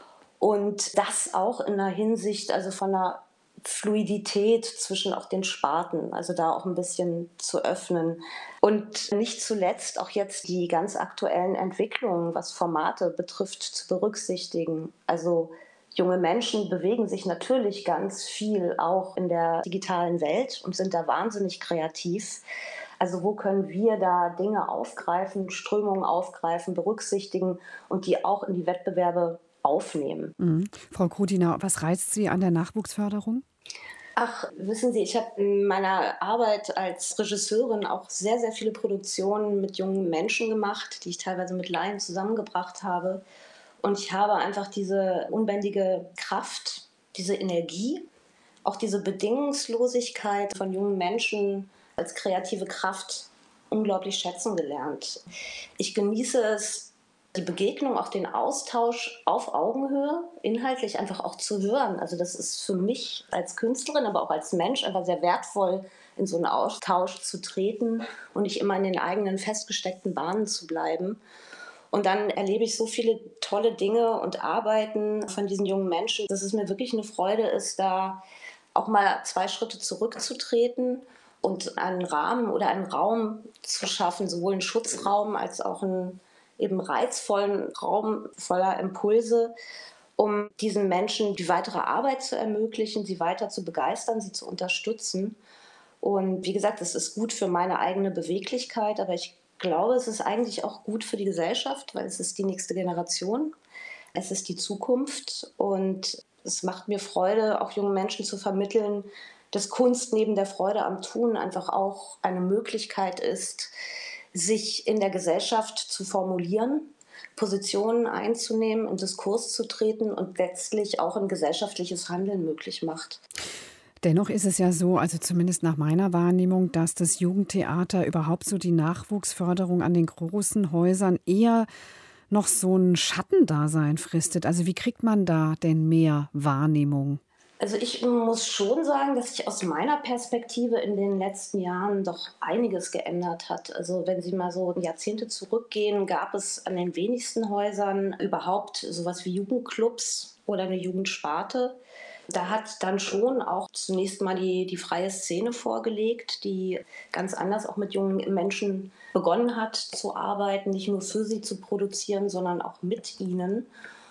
Und das auch in einer Hinsicht, also von einer Fluidität zwischen auch den Sparten, also da auch ein bisschen zu öffnen. Und nicht zuletzt auch jetzt die ganz aktuellen Entwicklungen, was Formate betrifft, zu berücksichtigen. Also junge Menschen bewegen sich natürlich ganz viel auch in der digitalen Welt und sind da wahnsinnig kreativ. Also wo können wir da Dinge aufgreifen, Strömungen aufgreifen, berücksichtigen und die auch in die Wettbewerbe aufnehmen. Mhm. Frau Krudiner, was reizt Sie an der Nachwuchsförderung? Ach, wissen Sie, ich habe in meiner Arbeit als Regisseurin auch sehr, sehr viele Produktionen mit jungen Menschen gemacht, die ich teilweise mit Laien zusammengebracht habe. Und ich habe einfach diese unbändige Kraft, diese Energie, auch diese Bedingungslosigkeit von jungen Menschen als kreative Kraft unglaublich schätzen gelernt. Ich genieße es, die Begegnung, auch den Austausch auf Augenhöhe, inhaltlich einfach auch zu hören. Also das ist für mich als Künstlerin, aber auch als Mensch einfach sehr wertvoll, in so einen Austausch zu treten und nicht immer in den eigenen festgesteckten Bahnen zu bleiben. Und dann erlebe ich so viele tolle Dinge und Arbeiten von diesen jungen Menschen, dass es mir wirklich eine Freude ist, da auch mal zwei Schritte zurückzutreten und einen Rahmen oder einen Raum zu schaffen, sowohl einen Schutzraum als auch einen eben reizvollen Raum voller Impulse, um diesen Menschen die weitere Arbeit zu ermöglichen, sie weiter zu begeistern, sie zu unterstützen. Und wie gesagt, es ist gut für meine eigene Beweglichkeit, aber ich glaube, es ist eigentlich auch gut für die Gesellschaft, weil es ist die nächste Generation, es ist die Zukunft und es macht mir Freude, auch jungen Menschen zu vermitteln, dass Kunst neben der Freude am Tun einfach auch eine Möglichkeit ist, sich in der Gesellschaft zu formulieren, Positionen einzunehmen, in Diskurs zu treten und letztlich auch ein gesellschaftliches Handeln möglich macht. Dennoch ist es ja so, also zumindest nach meiner Wahrnehmung, dass das Jugendtheater überhaupt so die Nachwuchsförderung an den großen Häusern eher noch so ein Schattendasein fristet. Also wie kriegt man da denn mehr Wahrnehmung? Also ich muss schon sagen, dass sich aus meiner Perspektive in den letzten Jahren doch einiges geändert hat. Also wenn Sie mal so Jahrzehnte zurückgehen, gab es an den wenigsten Häusern überhaupt sowas wie Jugendclubs oder eine Jugendsparte. Da hat dann schon auch zunächst mal die, die freie Szene vorgelegt, die ganz anders auch mit jungen Menschen begonnen hat zu arbeiten, nicht nur für sie zu produzieren, sondern auch mit ihnen.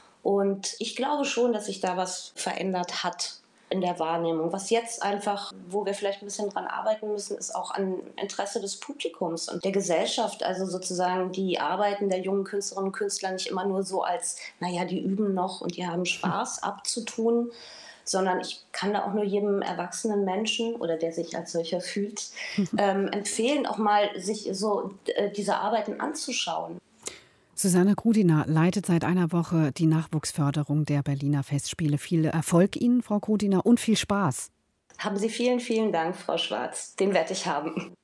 Und ich glaube schon, dass sich da was verändert hat in der Wahrnehmung. Was jetzt einfach, wo wir vielleicht ein bisschen dran arbeiten müssen, ist auch an Interesse des Publikums und der Gesellschaft. Also sozusagen die Arbeiten der jungen Künstlerinnen und Künstler nicht immer nur so als, naja, die üben noch und die haben Spaß abzutun, sondern ich kann da auch nur jedem erwachsenen Menschen oder der sich als solcher fühlt, ähm, empfehlen, auch mal sich so äh, diese Arbeiten anzuschauen. Susanne Krudiner leitet seit einer Woche die Nachwuchsförderung der Berliner Festspiele. Viel Erfolg Ihnen, Frau Krudiner, und viel Spaß. Haben Sie vielen, vielen Dank, Frau Schwarz. Den werde ich haben.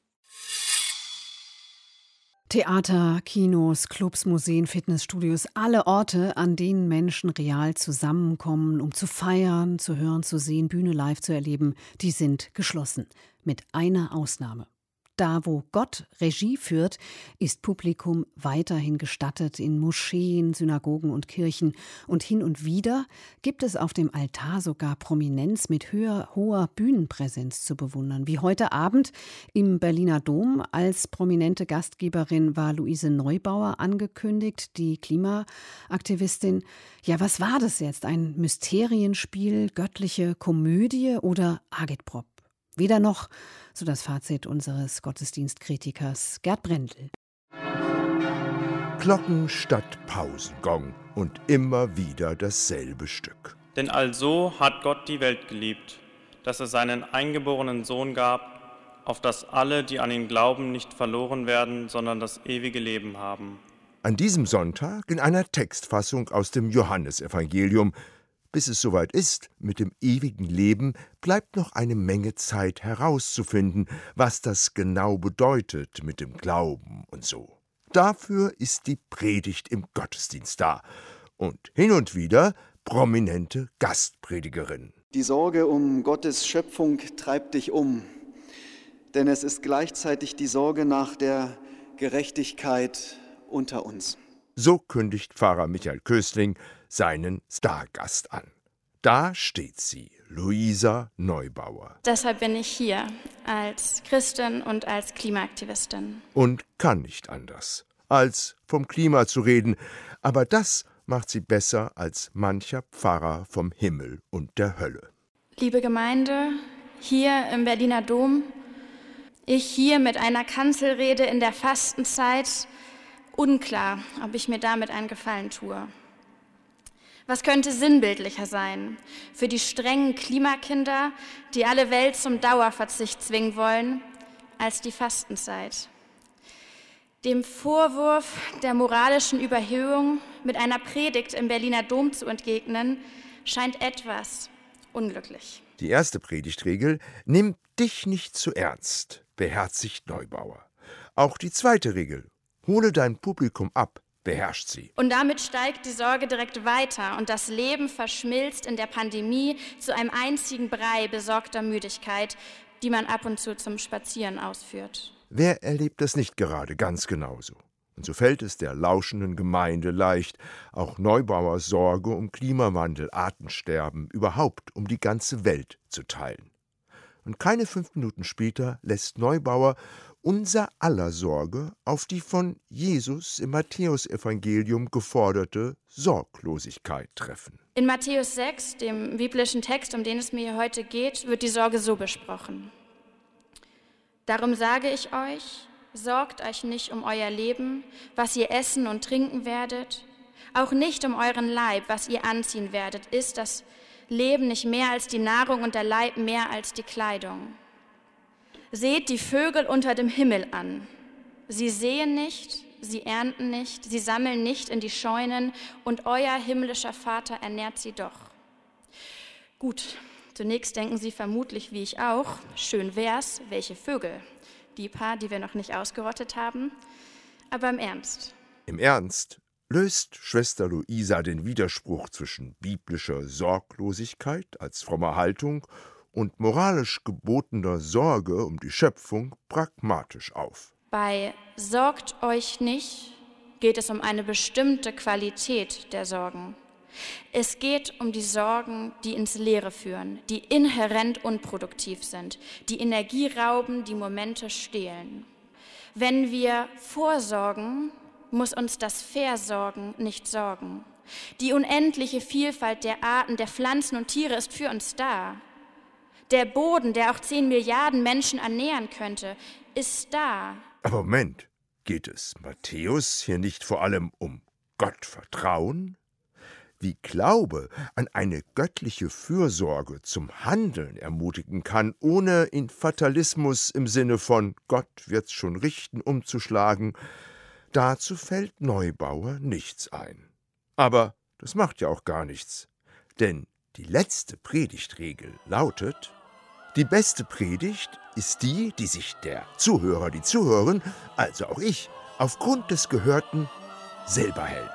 Theater, Kinos, Clubs, Museen, Fitnessstudios, alle Orte, an denen Menschen real zusammenkommen, um zu feiern, zu hören, zu sehen, Bühne live zu erleben, die sind geschlossen. Mit einer Ausnahme. Da, wo Gott Regie führt, ist Publikum weiterhin gestattet in Moscheen, Synagogen und Kirchen. Und hin und wieder gibt es auf dem Altar sogar Prominenz mit höher, hoher Bühnenpräsenz zu bewundern. Wie heute Abend im Berliner Dom. Als prominente Gastgeberin war Luise Neubauer angekündigt, die Klimaaktivistin. Ja, was war das jetzt? Ein Mysterienspiel, göttliche Komödie oder Agitprop? Weder noch, so das Fazit unseres Gottesdienstkritikers Gerd Brendel. Glocken statt Pausengong und immer wieder dasselbe Stück. Denn also hat Gott die Welt geliebt, dass er seinen eingeborenen Sohn gab, auf dass alle, die an ihn glauben, nicht verloren werden, sondern das ewige Leben haben. An diesem Sonntag in einer Textfassung aus dem Johannesevangelium. Bis es soweit ist, mit dem ewigen Leben, bleibt noch eine Menge Zeit herauszufinden, was das genau bedeutet mit dem Glauben und so. Dafür ist die Predigt im Gottesdienst da und hin und wieder prominente Gastpredigerinnen. Die Sorge um Gottes Schöpfung treibt dich um, denn es ist gleichzeitig die Sorge nach der Gerechtigkeit unter uns. So kündigt Pfarrer Michael Köstling seinen Stargast an. Da steht sie, Luisa Neubauer. Deshalb bin ich hier, als Christin und als Klimaaktivistin. Und kann nicht anders, als vom Klima zu reden. Aber das macht sie besser als mancher Pfarrer vom Himmel und der Hölle. Liebe Gemeinde, hier im Berliner Dom, ich hier mit einer Kanzelrede in der Fastenzeit, unklar, ob ich mir damit einen Gefallen tue. Was könnte sinnbildlicher sein für die strengen Klimakinder, die alle Welt zum Dauerverzicht zwingen wollen, als die Fastenzeit? Dem Vorwurf der moralischen Überhöhung mit einer Predigt im Berliner Dom zu entgegnen, scheint etwas unglücklich. Die erste Predigtregel: Nimm dich nicht zu ernst, beherzigt Neubauer. Auch die zweite Regel: Hole dein Publikum ab, beherrscht sie. Und damit steigt die Sorge direkt weiter und das Leben verschmilzt in der Pandemie zu einem einzigen Brei besorgter Müdigkeit, die man ab und zu zum Spazieren ausführt. Wer erlebt das nicht gerade ganz genauso? Und so fällt es der lauschenden Gemeinde leicht, auch Neubauers Sorge um Klimawandel, Artensterben, überhaupt um die ganze Welt zu teilen. Und keine fünf Minuten später lässt Neubauer unser aller Sorge auf die von Jesus im Matthäusevangelium geforderte Sorglosigkeit treffen. In Matthäus sechs, dem biblischen Text, um den es mir heute geht, wird die Sorge so besprochen. Darum sage ich euch, sorgt euch nicht um euer Leben, was ihr essen und trinken werdet, auch nicht um euren Leib, was ihr anziehen werdet. Ist das Leben nicht mehr als die Nahrung und der Leib mehr als die Kleidung? Seht die Vögel unter dem Himmel an. Sie säen nicht, sie ernten nicht, sie sammeln nicht in die Scheunen, und euer himmlischer Vater ernährt sie doch. Gut, zunächst denken Sie vermutlich, wie ich auch, schön wär's, welche Vögel, die paar, die wir noch nicht ausgerottet haben. Aber im Ernst. Im Ernst löst Schwester Luisa den Widerspruch zwischen biblischer Sorglosigkeit als frommer Haltung und moralisch gebotener Sorge um die Schöpfung pragmatisch auf. Bei »Sorgt euch nicht« geht es um eine bestimmte Qualität der Sorgen. Es geht um die Sorgen, die ins Leere führen, die inhärent unproduktiv sind, die Energie rauben, die Momente stehlen. Wenn wir vorsorgen, muss uns das Versorgen nicht sorgen. Die unendliche Vielfalt der Arten, der Pflanzen und Tiere ist für uns da. Der Boden, der auch zehn Milliarden Menschen ernähren könnte, ist da. Aber Moment, geht es Matthäus hier nicht vor allem um Gottvertrauen? Wie Glaube an eine göttliche Fürsorge zum Handeln ermutigen kann, ohne in Fatalismus im Sinne von Gott wird's schon richten umzuschlagen, dazu fällt Neubauer nichts ein. Aber das macht ja auch gar nichts, denn die letzte Predigtregel lautet: Die beste Predigt ist die, die sich der Zuhörer, die Zuhörerin, also auch ich, aufgrund des Gehörten selber hält.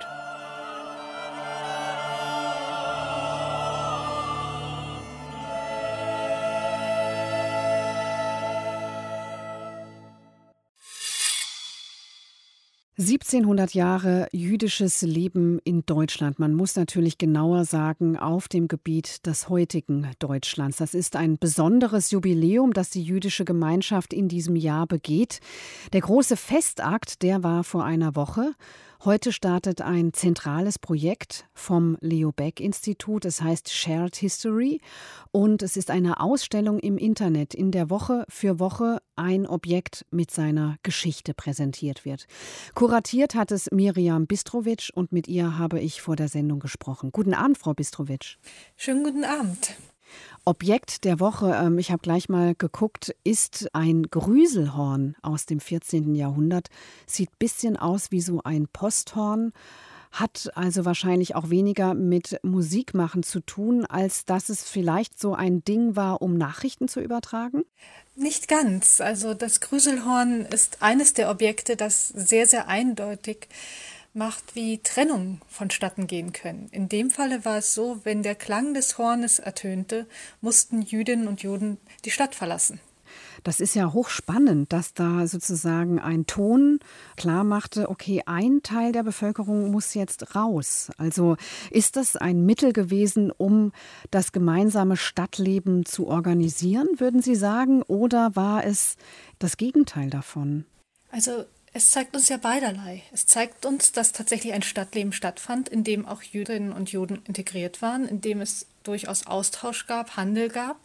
siebzehnhundert Jahre jüdisches Leben in Deutschland. Man muss natürlich genauer sagen, auf dem Gebiet des heutigen Deutschlands. Das ist ein besonderes Jubiläum, das die jüdische Gemeinschaft in diesem Jahr begeht. Der große Festakt, der war vor einer Woche. Heute startet ein zentrales Projekt vom Leo Baeck-Institut. Es heißt Shared History und es ist eine Ausstellung im Internet, in der Woche für Woche ein Objekt mit seiner Geschichte präsentiert wird. Kuratiert hat es Miriam Bistrowitsch und mit ihr habe ich vor der Sendung gesprochen. Guten Abend, Frau Bistrowitsch. Schönen guten Abend. Objekt der Woche, ich habe gleich mal geguckt, ist ein Grüselhorn aus dem vierzehnten Jahrhundert. Sieht ein bisschen aus wie so ein Posthorn, hat also wahrscheinlich auch weniger mit Musikmachen zu tun, als dass es vielleicht so ein Ding war, um Nachrichten zu übertragen? Nicht ganz. Also das Grüselhorn ist eines der Objekte, das sehr, sehr eindeutig macht, wie Trennung vonstatten gehen können. In dem Falle war es so, wenn der Klang des Hornes ertönte, mussten Jüdinnen und Juden die Stadt verlassen. Das ist ja hochspannend, dass da sozusagen ein Ton klar machte, okay, ein Teil der Bevölkerung muss jetzt raus. Also ist das ein Mittel gewesen, um das gemeinsame Stadtleben zu organisieren, würden Sie sagen? Oder war es das Gegenteil davon? Also es zeigt uns ja beiderlei. Es zeigt uns, dass tatsächlich ein Stadtleben stattfand, in dem auch Jüdinnen und Juden integriert waren, in dem es durchaus Austausch gab, Handel gab,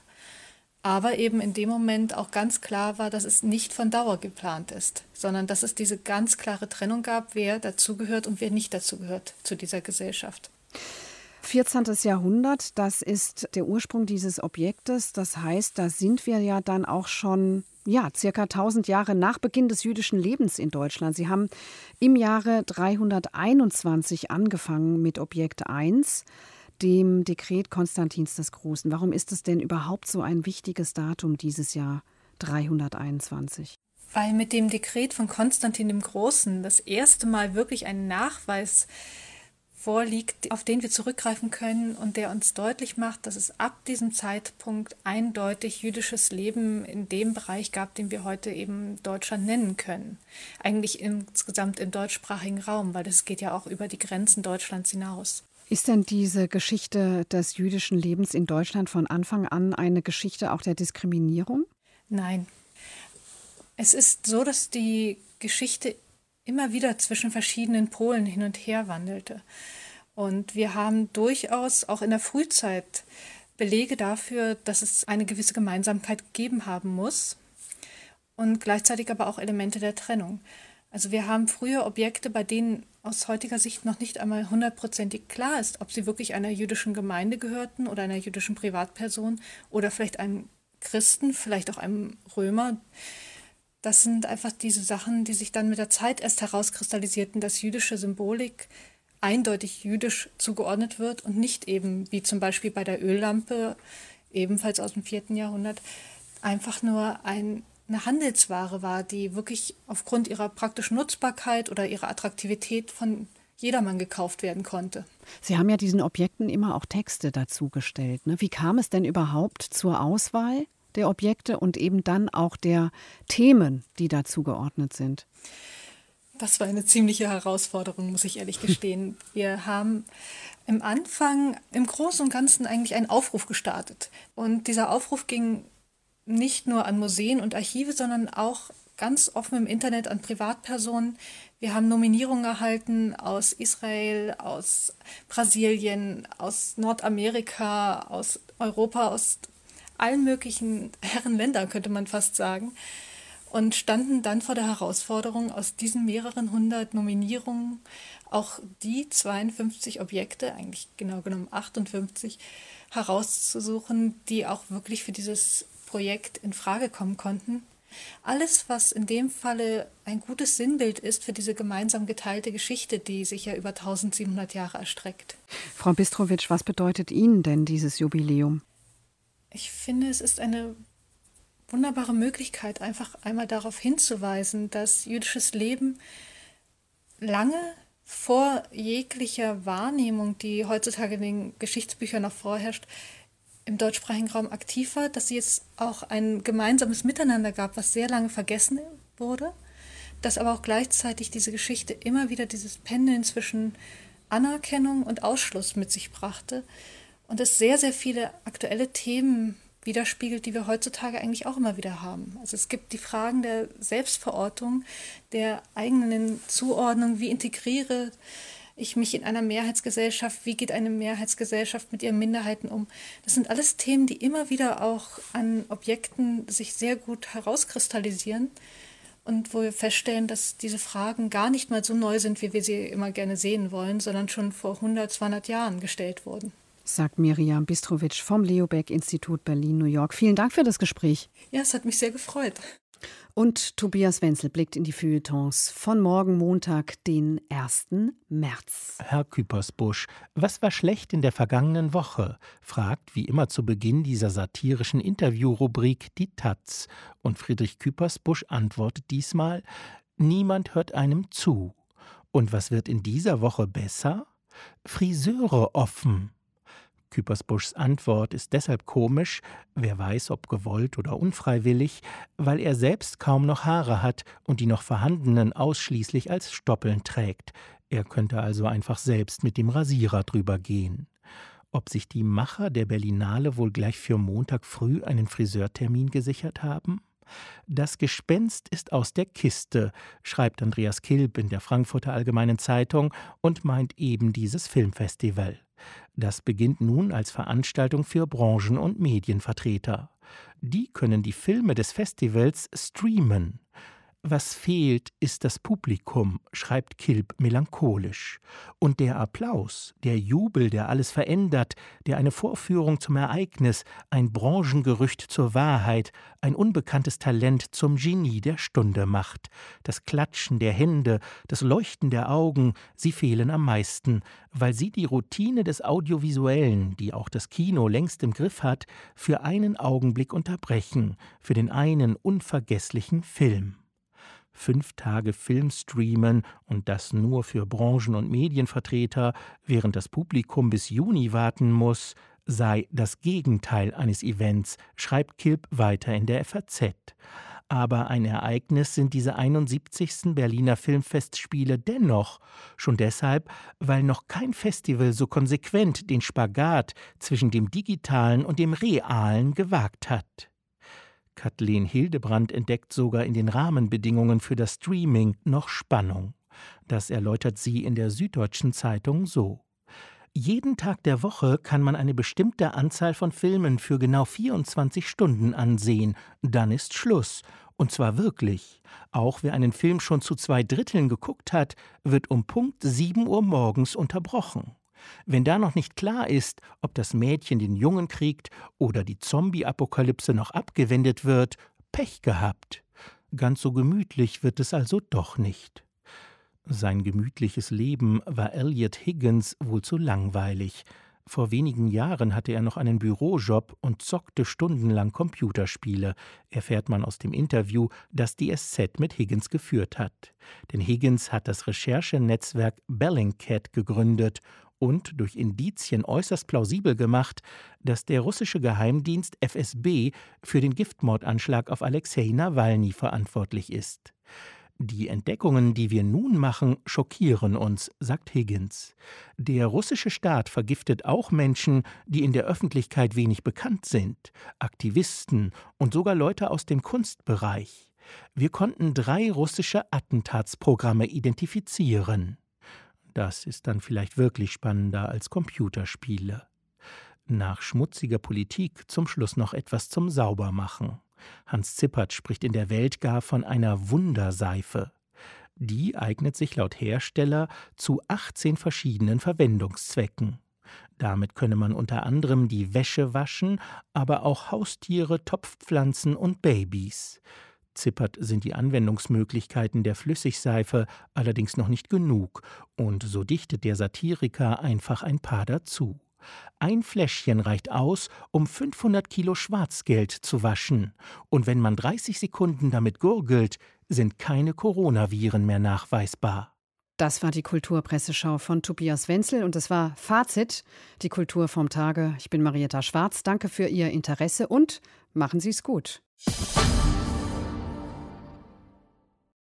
aber eben in dem Moment auch ganz klar war, dass es nicht von Dauer geplant ist, sondern dass es diese ganz klare Trennung gab, wer dazugehört und wer nicht dazugehört zu dieser Gesellschaft. vierzehnten Jahrhundert, das ist der Ursprung dieses Objektes. Das heißt, da sind wir ja dann auch schon ja, circa tausend Jahre nach Beginn des jüdischen Lebens in Deutschland. Sie haben im Jahre dreihunderteinundzwanzig angefangen mit Objekt eins, dem Dekret Konstantins des Großen. Warum ist es denn überhaupt so ein wichtiges Datum dieses Jahr dreihunderteinundzwanzig? Weil mit dem Dekret von Konstantin dem Großen das erste Mal wirklich ein Nachweis vorliegt, auf den wir zurückgreifen können und der uns deutlich macht, dass es ab diesem Zeitpunkt eindeutig jüdisches Leben in dem Bereich gab, den wir heute eben Deutschland nennen können. Eigentlich insgesamt im deutschsprachigen Raum, weil das geht ja auch über die Grenzen Deutschlands hinaus. Ist denn diese Geschichte des jüdischen Lebens in Deutschland von Anfang an eine Geschichte auch der Diskriminierung? Nein. Es ist so, dass die Geschichte immer wieder zwischen verschiedenen Polen hin und her wandelte. Und wir haben durchaus auch in der Frühzeit Belege dafür, dass es eine gewisse Gemeinsamkeit gegeben haben muss und gleichzeitig aber auch Elemente der Trennung. Also wir haben früher Objekte, bei denen aus heutiger Sicht noch nicht einmal hundertprozentig klar ist, ob sie wirklich einer jüdischen Gemeinde gehörten oder einer jüdischen Privatperson oder vielleicht einem Christen, vielleicht auch einem Römer. Das sind einfach diese Sachen, die sich dann mit der Zeit erst herauskristallisierten, dass jüdische Symbolik eindeutig jüdisch zugeordnet wird und nicht eben, wie zum Beispiel bei der Öllampe, ebenfalls aus dem vierten Jahrhundert, einfach nur ein, eine Handelsware war, die wirklich aufgrund ihrer praktischen Nutzbarkeit oder ihrer Attraktivität von jedermann gekauft werden konnte. Sie haben ja diesen Objekten immer auch Texte dazu gestellt, ne? Wie kam es denn überhaupt zur Auswahl der Objekte und eben dann auch der Themen, die dazu geordnet sind? Das war eine ziemliche Herausforderung, muss ich ehrlich gestehen. Wir haben im Anfang im Großen und Ganzen eigentlich einen Aufruf gestartet. Und dieser Aufruf ging nicht nur an Museen und Archive, sondern auch ganz offen im Internet an Privatpersonen. Wir haben Nominierungen erhalten aus Israel, aus Brasilien, aus Nordamerika, aus Europa, aus allen möglichen Herrenländern, könnte man fast sagen, und standen dann vor der Herausforderung, aus diesen mehreren hundert Nominierungen auch die zweiundfünfzig Objekte, eigentlich genau genommen achtundfünfzig, herauszusuchen, die auch wirklich für dieses Projekt in Frage kommen konnten. Alles, was in dem Falle ein gutes Sinnbild ist für diese gemeinsam geteilte Geschichte, die sich ja über eintausendsiebenhundert Jahre erstreckt. Frau Bistrowitsch, was bedeutet Ihnen denn dieses Jubiläum? Ich finde, es ist eine wunderbare Möglichkeit, einfach einmal darauf hinzuweisen, dass jüdisches Leben lange vor jeglicher Wahrnehmung, die heutzutage in den Geschichtsbüchern noch vorherrscht, im deutschsprachigen Raum aktiv war, dass es auch ein gemeinsames Miteinander gab, was sehr lange vergessen wurde, dass aber auch gleichzeitig diese Geschichte immer wieder dieses Pendeln zwischen Anerkennung und Ausschluss mit sich brachte und es sehr, sehr viele aktuelle Themen widerspiegelt, die wir heutzutage eigentlich auch immer wieder haben. Also es gibt die Fragen der Selbstverortung, der eigenen Zuordnung, wie integriere ich mich in einer Mehrheitsgesellschaft, wie geht eine Mehrheitsgesellschaft mit ihren Minderheiten um. Das sind alles Themen, die immer wieder auch an Objekten sich sehr gut herauskristallisieren und wo wir feststellen, dass diese Fragen gar nicht mal so neu sind, wie wir sie immer gerne sehen wollen, sondern schon vor hundert, zweihundert Jahren gestellt wurden. sagt Miriam Bistrowitsch vom Leo Baeck-Institut Berlin-New York. Vielen Dank für das Gespräch. Ja, es hat mich sehr gefreut. Und Tobias Wenzel blickt in die Feuilletons von morgen Montag, den ersten März. Herr Küppersbusch, was war schlecht in der vergangenen Woche? Fragt wie immer zu Beginn dieser satirischen Interviewrubrik die Taz. Und Friedrich Küppersbusch antwortet diesmal: Niemand hört einem zu. Und was wird in dieser Woche besser? Friseure offen. Küppersbuschs Antwort ist deshalb komisch, wer weiß, ob gewollt oder unfreiwillig, weil er selbst kaum noch Haare hat und die noch vorhandenen ausschließlich als Stoppeln trägt. Er könnte also einfach selbst mit dem Rasierer drüber gehen. Ob sich die Macher der Berlinale wohl gleich für Montag früh einen Friseurtermin gesichert haben? Das Gespenst ist aus der Kiste, schreibt Andreas Kilb in der Frankfurter Allgemeinen Zeitung und meint eben dieses Filmfestival. Das beginnt nun als Veranstaltung für Branchen- und Medienvertreter. Die können die Filme des Festivals streamen. Was fehlt, ist das Publikum, schreibt Kilb melancholisch. Und der Applaus, der Jubel, der alles verändert, der eine Vorführung zum Ereignis, ein Branchengerücht zur Wahrheit, ein unbekanntes Talent zum Genie der Stunde macht. Das Klatschen der Hände, das Leuchten der Augen, sie fehlen am meisten, weil sie die Routine des Audiovisuellen, die auch das Kino längst im Griff hat, für einen Augenblick unterbrechen, für den einen unvergesslichen Film. Fünf Tage Film streamen und das nur für Branchen- und Medienvertreter, während das Publikum bis Juni warten muss, sei das Gegenteil eines Events, schreibt Kilb weiter in der F A Z. Aber ein Ereignis sind diese einundsiebzigsten Berliner Filmfestspiele dennoch, schon deshalb, weil noch kein Festival so konsequent den Spagat zwischen dem Digitalen und dem Realen gewagt hat. Kathleen Hildebrand entdeckt sogar in den Rahmenbedingungen für das Streaming noch Spannung. Das erläutert sie in der Süddeutschen Zeitung so: Jeden Tag der Woche kann man eine bestimmte Anzahl von Filmen für genau vierundzwanzig Stunden ansehen. Dann ist Schluss. Und zwar wirklich. Auch wer einen Film schon zu zwei Dritteln geguckt hat, wird um Punkt sieben Uhr morgens unterbrochen. Wenn da noch nicht klar ist, ob das Mädchen den Jungen kriegt oder die Zombie-Apokalypse noch abgewendet wird, Pech gehabt. Ganz so gemütlich wird es also doch nicht. Sein gemütliches Leben war Elliot Higgins wohl zu langweilig. Vor wenigen Jahren hatte er noch einen Bürojob und zockte stundenlang Computerspiele, erfährt man aus dem Interview, das die S Z mit Higgins geführt hat. Denn Higgins hat das Recherchenetzwerk Bellingcat gegründet und durch Indizien äußerst plausibel gemacht, dass der russische Geheimdienst F S B für den Giftmordanschlag auf Alexei Nawalny verantwortlich ist. Die Entdeckungen, die wir nun machen, schockieren uns, sagt Higgins. Der russische Staat vergiftet auch Menschen, die in der Öffentlichkeit wenig bekannt sind, Aktivisten und sogar Leute aus dem Kunstbereich. Wir konnten drei russische Attentatsprogramme identifizieren. Das ist dann vielleicht wirklich spannender als Computerspiele. Nach schmutziger Politik zum Schluss noch etwas zum Saubermachen. Hans Zippert spricht in der Welt gar von einer Wunderseife. Die eignet sich laut Hersteller zu achtzehn verschiedenen Verwendungszwecken. Damit könne man unter anderem die Wäsche waschen, aber auch Haustiere, Topfpflanzen und Babys. Zippert sind die Anwendungsmöglichkeiten der Flüssigseife allerdings noch nicht genug, und so dichtet der Satiriker einfach ein paar dazu. Ein Fläschchen reicht aus, um fünfhundert Kilo Schwarzgeld zu waschen. Und wenn man dreißig Sekunden damit gurgelt, sind keine Coronaviren mehr nachweisbar. Das war die Kulturpresseschau von Tobias Wenzel und es war Fazit, die Kultur vom Tage. Ich bin Marietta Schwarz. Danke für Ihr Interesse und machen Sie es gut.